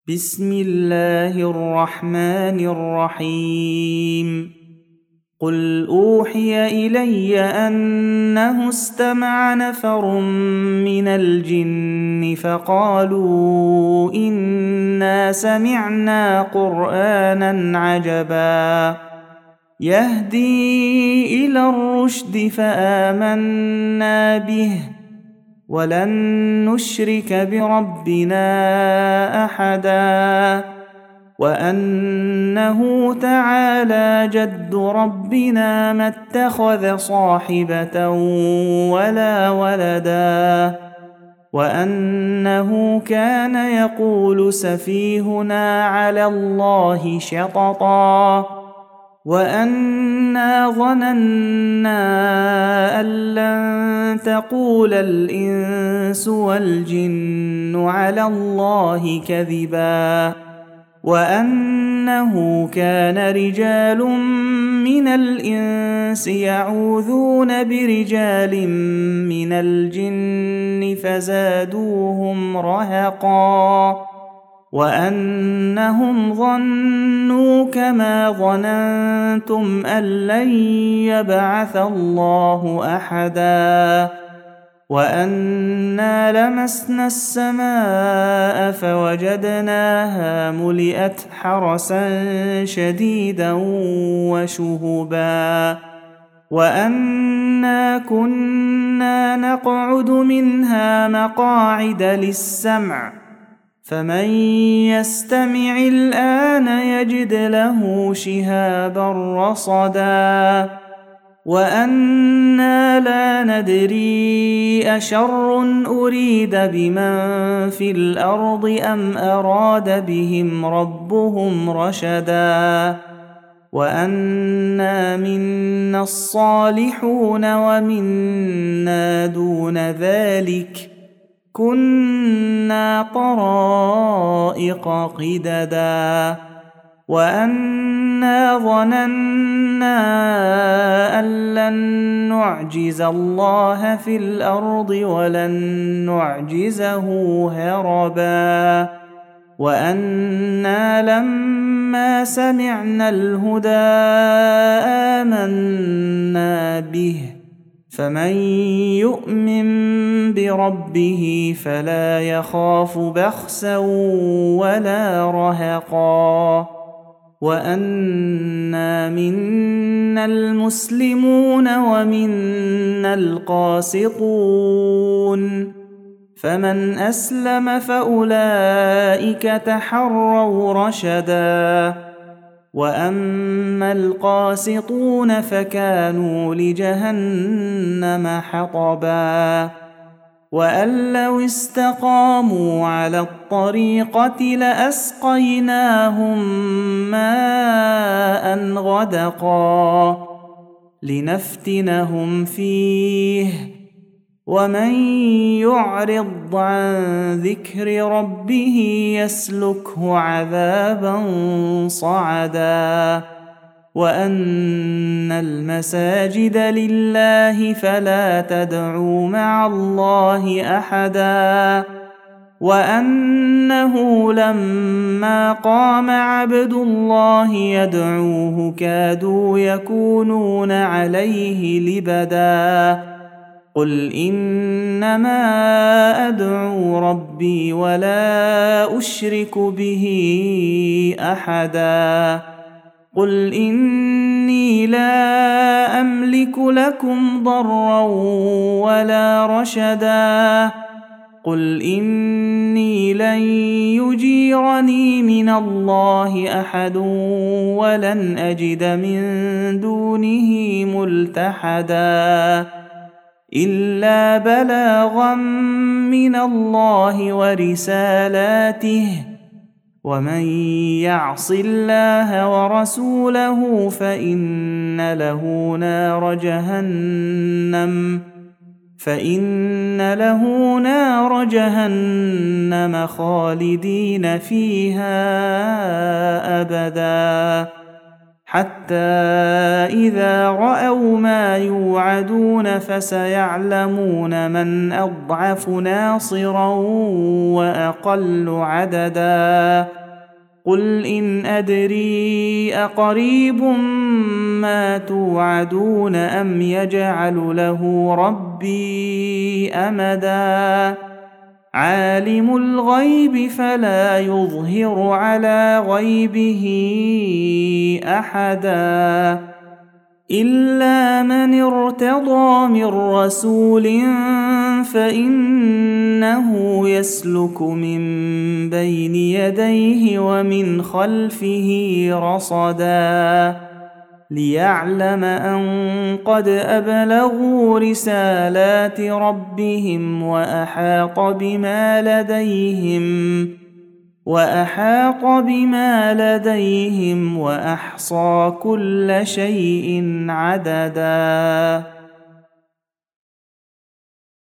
بسم الله الرحمن الرحيم. قل أوحي إلي أنه استمع نفر من الجن فقالوا إنا سمعنا قرآنا عجبا يهدي إلى الرشد فآمنا به ولن نشرك بربنا أحدا وأنه تعالى جد ربنا ما اتخذ صاحبة ولا ولدا وأنه كان يقول سفيهنا على الله شططا وأنا ظننا أن لن تقول الإنس والجن على الله كذبا وأنه كان رجال من الإنس يعوذون برجال من الجن فزادوهم رهقا وأنهم ظنوا كما ظننتم أن لن يبعث الله أحدا وأنا لمسنا السماء فوجدناها ملئت حرسا شديدا وشهبا وأنا كنا نقعد منها مقاعد للسمع فمن يستمع الآن يجد له شهابا رصدا وأنا لا ندري أشر أريد بمن في الأرض أم أراد بهم ربهم رشدا وأنا منا الصالحون ومنا دون ذلك كنا طرائق قددا وأنا ظننا أن لن نعجز الله في الأرض ولن نعجزه هربا وأنا لما سمعنا الهدى آمنا به فمن يؤمن بربه فلا يخاف بخسا ولا رهقا وأنا منا المسلمون ومنا القاسطون فمن أسلم فأولئك تحروا رشدا وأما القاسطون فكانوا لجهنم حطبا وأن لو استقاموا على الطريقة لأسقيناهم ماء غدقا لنفتنهم فيه ومن يعرض عن ذكر ربه يسلكه عذابا صعدا وأن المساجد لله فلا تدعوا مع الله أحدا وأنه لما قام عبد الله يدعوه كادوا يكونون عليه لبدا قل إنما أدعو ربي ولا أشرك به أحدا قل إني لا أملك لكم ضرا ولا رشدا قل إني لن يجيرني من الله أحد ولن أجد من دونه ملتحدا إلا بلاغا من الله ورسالاته ومن يعص الله ورسوله فإن له نار جهنم خالدين فيها أبدا حتى إذا رأوا ما يوعدون فسيعلمون من أضعف ناصرا أقل عددا قل إن أدري أقريب ما توعدون أم يجعل له ربي أمدا عالم الغيب فلا يظهر على غيبه أحدا إلا من ارتضى من رسول فإنه يسلك من بين يديه ومن خلفه رصدا ليعلم أن قد أبلغوا رسالات ربهم وأحاط بما لديهم وأحصى كل شيء عددا